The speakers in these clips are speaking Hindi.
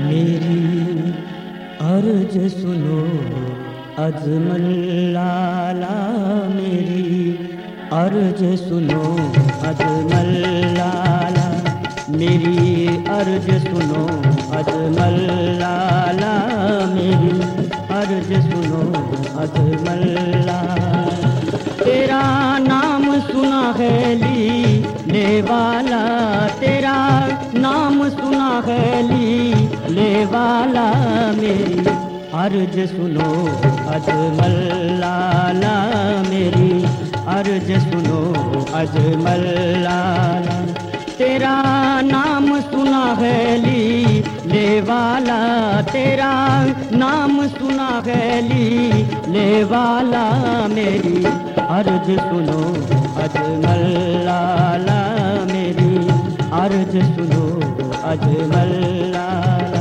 मेरी अर्ज सुनो अजमल लाला, मेरी अर्ज सुनो अजमल लाला, मेरी अर्ज सुनो अजमल लाला, मेरी अर्ज सुनो अजमल लाला। तेरा नाम सुना है लीले वाला, तेरा नाम सुना है लीले वाला, मेरी अर्ज सुनो अजमल लाला, मेरी अर्ज सुनो अजमल लाला। तेरा नाम सुना है लीले वाला, तेरा नाम सुना है लीले वाला, मेरी अर्ज सुनो अजमल लाला, मेरी अर्ज सुनो अजमल लाला।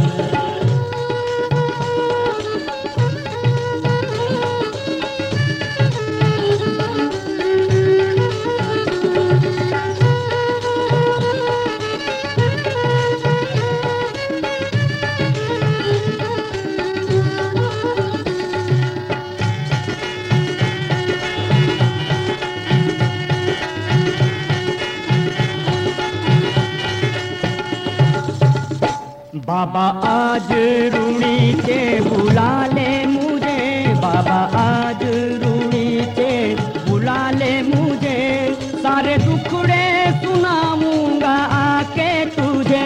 बाबा आज रूणी के बुला ले मुझे, बाबा आज रूणी के बुला ले मुझे, सारे दुखड़े सुनाऊंगा आके तुझे।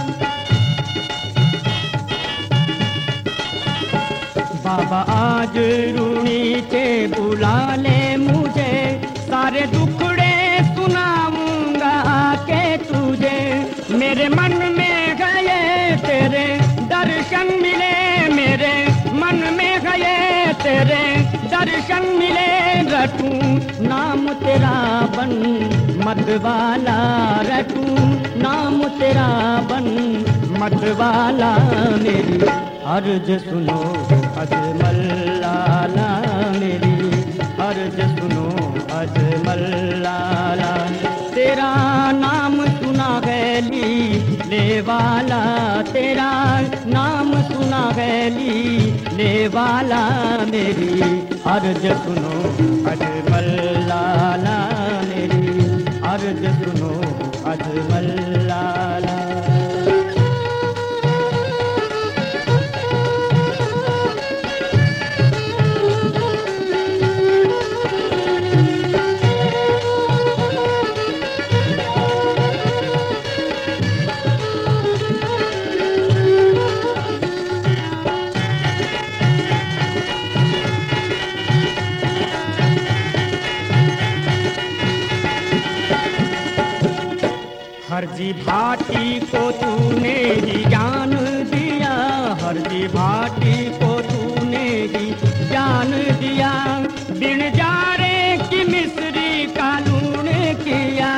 बाबा आज रूणी के बुला ले मुझे, सारे दुखड़े सुनाऊंगा आके तुझे। मेरे मन में तेरे दर्शन मिले, मेरे मन में गए तेरे दर्शन मिले, रटूं नाम तेरा बन मतवाला, रटूं नाम तेरा बन मतवाला। मेरी अर्ज सुनो अजमल लाला, मेरी अर्ज सुनो अजमल लाला। तेरा नाम सुना है लीले वाला, तेरा नाम सुना है लीले वाला, मेरी अर्ज सुनो अजमल लाला, मेरी अर्ज सुनो अजमल लाला। हरजी भाटी को तूने ही ज्ञान दिया, हरजी भाटी को तूने ही ज्ञान दिया, बिन जारे की मिस्री का लूण किया।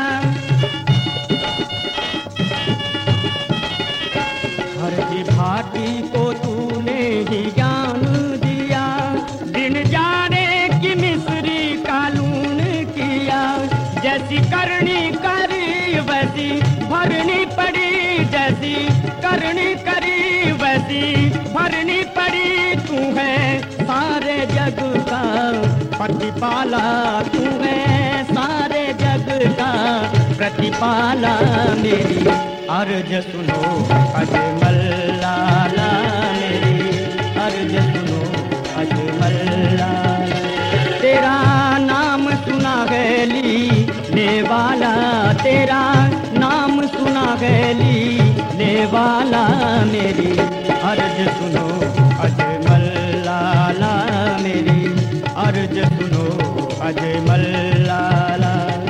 हरजी भाटी को तूने ही ज्ञान दिया, बिन जारे की मिस्री का लूण किया। जैसी करनी करी वैसी भरनी पड़ी, जैसी करनी करी वैसी भरनी पड़ी। तू है सारे जग का प्रतिपाला, तू है सारे जग का प्रतिपाला। मेरी अर्ज सुनो अजमल लाला, मेरी अर्ज सुनो अजमल लाला। तेरा नाम सुना है लीले वाला, तेरा नाम सुना है लीले वाला, मेरी अर्ज सुनो अजमल लाला, मेरी अर्ज सुनो अजमल लाला।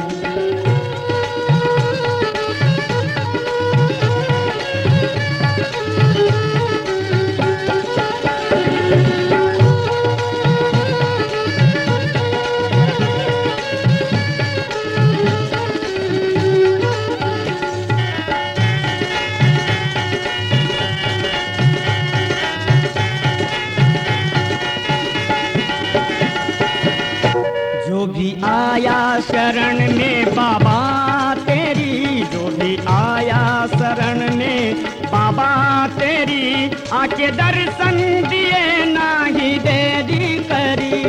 जो भी आया शरण में बाबा तेरी, जो भी आया शरण में बाबा तेरी, आके दर्शन दिए नाही देरी करी।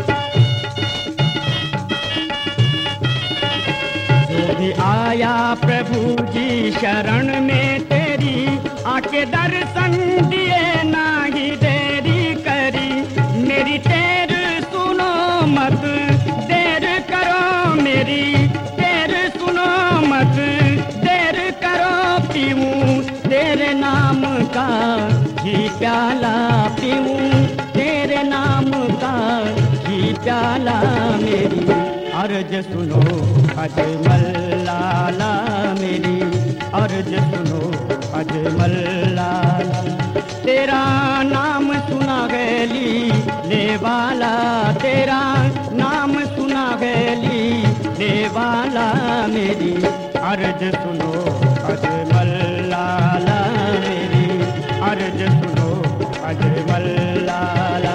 जो भी आया प्रभु जी शरण में तेरी, आके दर्शन दिए नाही देरी करी। मेरी तेर सुनो मत देर करो, मेरी तेर सुनो मत देर करो। पीऊं तेरे नाम का ही प्याला, पीऊं तेरे नाम का ही प्याला। मेरी अर्ज सुनो अजमल लाला, मेरी अर्ज सुनो अजमल लाला। तेरा नाम सुना गैली ले वाला, तेरा नाम सुना गैली ले वाला। मेरी अर्ज सुनो अजमल लाला, मेरी अर्ज सुनो अजमल लाला।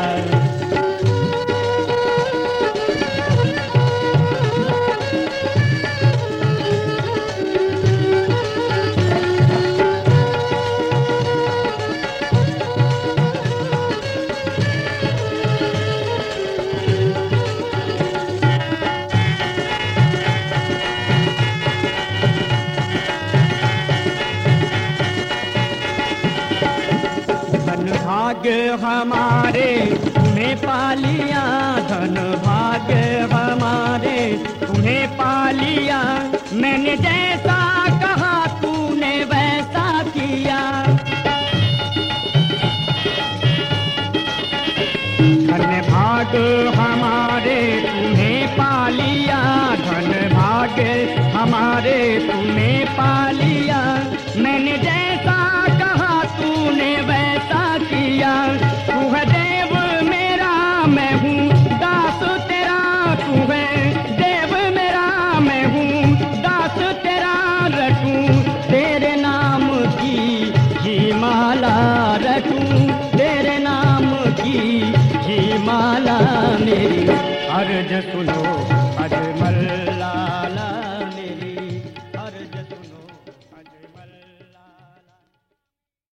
भाग्य हमारे तुम्हें पा लिया, धन भाग्य हमारे तुम्हें पा लिया। मैंने जैसा कहा तूने वैसा किया। धन भाग्य हमारे तुम्हें पा लिया, धन भाग्य हमारे तुम्हें पा लिया। मैंने जैसा कहा तूने वैसा किया। तू है देव मेरा मैं हूँ दास तेरा, तू है देव मेरा मैं हूँ दास तेरा। रटूं तेरे नाम की ही माला, रटूं तेरे नाम की ही माला। मेरी अर्ज सुनो